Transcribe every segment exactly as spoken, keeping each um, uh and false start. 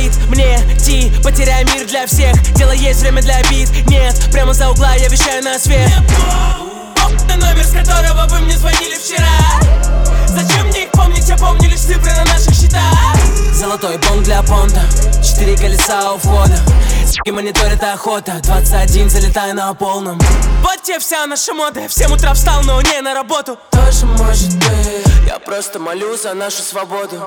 говорит мне идти, потеряй мир для всех. Дело есть, время для обид нет. Прямо за угла я вещаю на свет. На номер, с которого вы мне звонили вчера. Зачем мне их помнить, я помню лишь цифры на наших счетах. Золотой бонг для понта, четыре колеса у входа. С***ки мониторят охота, двадцать один залетаю на полном. Вот тебе вся наша мода, в семь утра встал, но не на работу. Тоже может быть, я просто молю за нашу свободу.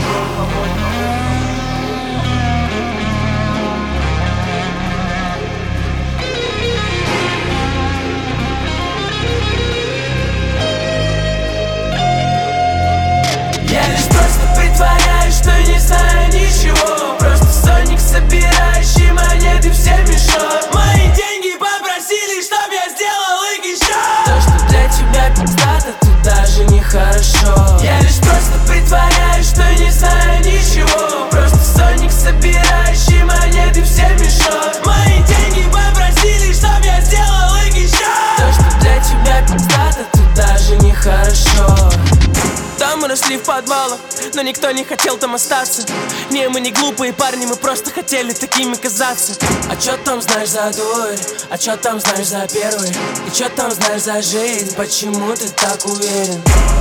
Я лишь просто притворяюсь, что не знаю ничего. Просто сонник, собирающий монеты в семь мешок. Мои деньги попросили, чтоб я сделал их еще. То, что для тебя пиздато, тут даже нехорошо. Я лишь просто притворяюсь, что не знаю ничего. Просто сонник, собирающий монеты в семь мешок. Мои деньги попросили, чтоб я сделал их еще. То, что для тебя пиздато, тут даже нехорошо. Там мы росли в подвалах, но никто не хотел там остаться. Не, мы не глупые парни, мы просто хотели такими казаться. А чё там знаешь за дурь? А чё там знаешь за первый? И чё там знаешь за жизнь? Почему ты так уверен?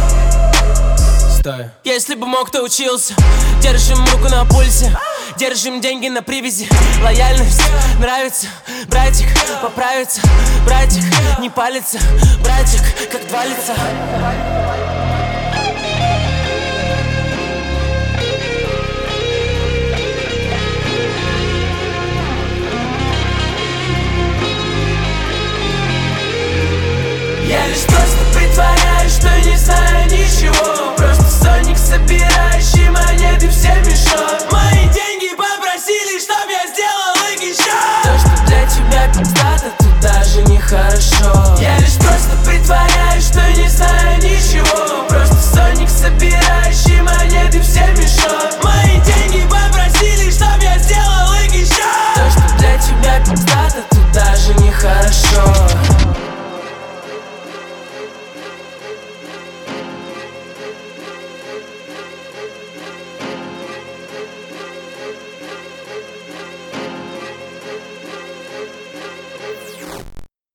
Стой. Если бы мог, то учился. Держим руку на пульсе, держим деньги на привязи. Лояльность нравится, братик, поправится. Братик, не палится, братик, как два лица.